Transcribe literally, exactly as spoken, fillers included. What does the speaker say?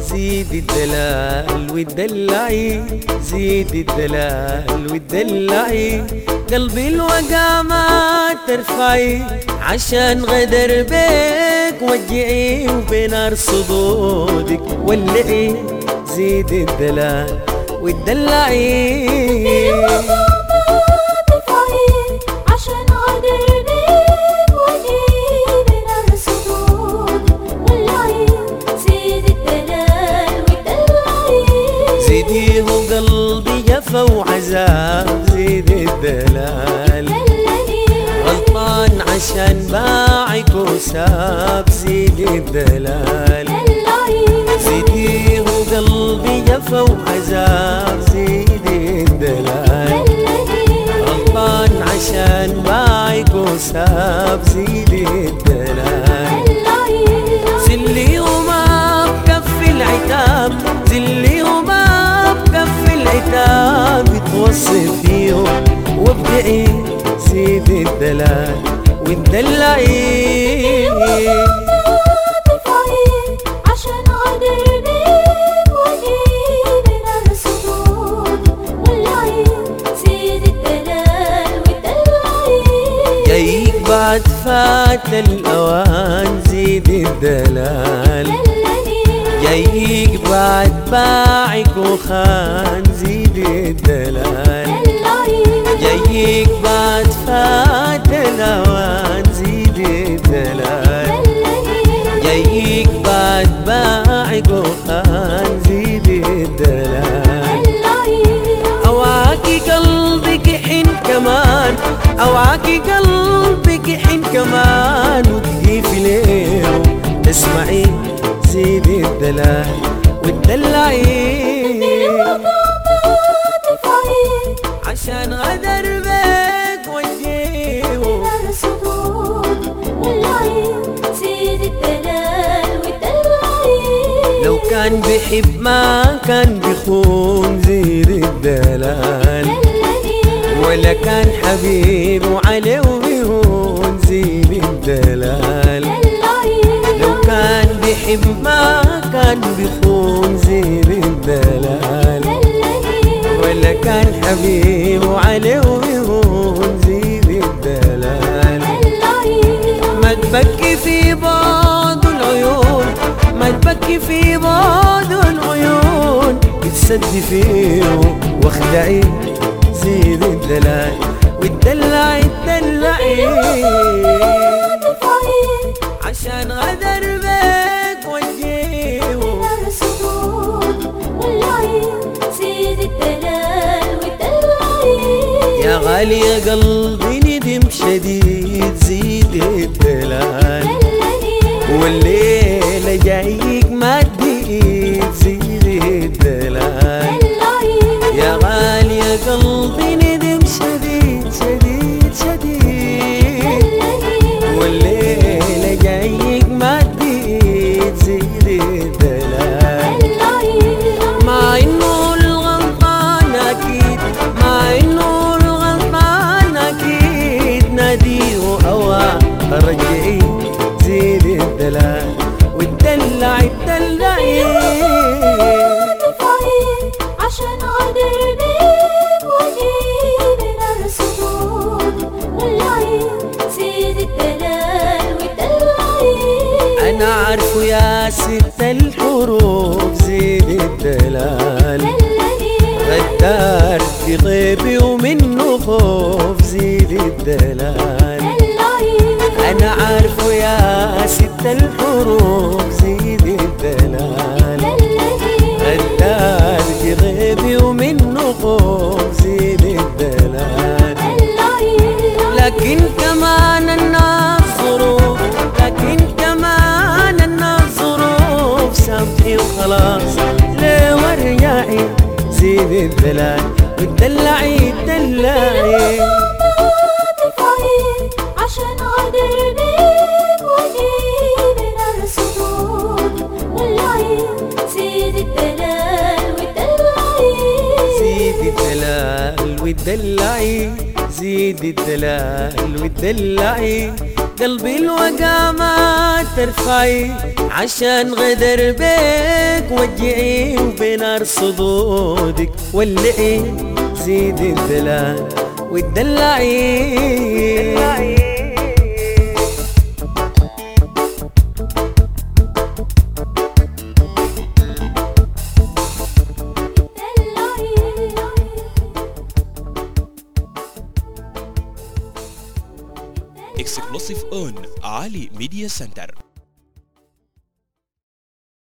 زيد الدلال والدلعي، زيد الدلال والدلعي. قلبي الوقع ما ترفعي عشان غدر بيك وجعي، وبنار صدودك ولعي. زيد الدلال والدلعي. زيديه قلبي جفا وعذاب، زيد الدلال. غلطان عشان باعك وساب، زيد الدلال. زيديه قلبي جفا وعذاب، زيد الدلال. غلطان عشان باعك وساب، زيد الدلال. زلي وما بكفي العتاب، زلي وما بكفي العتاب. اتوصف فيهم وابدعي، زيد الدلال والدلعي. جايك بعد فات الأوان، زيد الدلال. جايك بعد باعك وخان، زيد الدلال. جايك بعد فات الأوان، زيد الدلال. جايك بعد باعك وخان، زيد الدلال. أوعاكي قلبك حين كمان، أوعاكي قلبك حين كمان. وتجيفي ليه تسمعي، زيد الدلال والدلعي. عشان غدر بيك وجيه زيد الدلال والدلعي. لو كان بحب ما كان بخون، زيد الدلال. ولا كان حبيب وعليه وبيهون، زيد الدلال. لو كان بحب ما كان بخون، زيد الدلال. ولا كان حبيب وعليه وبيهون، زيد الدلال. ما تبكي في بعض العيون، ما تبكي في بعض العيون. اتسدي فيه واخدعي، زيد الدلال والدلعي الدلعي. عشان غدر بيك وجيه زيد الدلال والدلعي. يا غالي يا قلبي ندم شديد، زيد الدلال. والليلة جايك ما تديد، زيد الدلال. يا غالي يا قلبي ندم شديد شديد شديد. والليلة جايك ما تديد، زيد الدلال. مع انه الغلطان اكيد، مع انه الغلطان اكيد. ناديه هوا رجعي، زيد الدلال والدلعي الدلعي. عشان غدر بيك وجيه بنار صدود والعين، زيد الدلال والدلعي. انا عارفه يا ست الحروف، زيد الدلال. غدار في غيبي ومنه خوف، زيد الدلال. انا عارفه يا ست الحروف، زيد الدلال. غدار في غيبي ومنه خوف، زيد الدلال. لكن كمان الناس ظروف، لكن كمان الناس ظروف. سامحي وخلاص ليه ورجعي، زيد الدلال والدلعي الدلعي. عشان غدر بيك وجيه بنار صدود والعين، زيد الدلال والدلعي. زيد الدلال والدلعي، زيد الدلال والدلعي. قلبي الوقع ما ترفعي عشان غدر بيك وجعي وبنار صدودك ولعي زيد الدلال وتدلعي. Exclusive on Ali Media Center.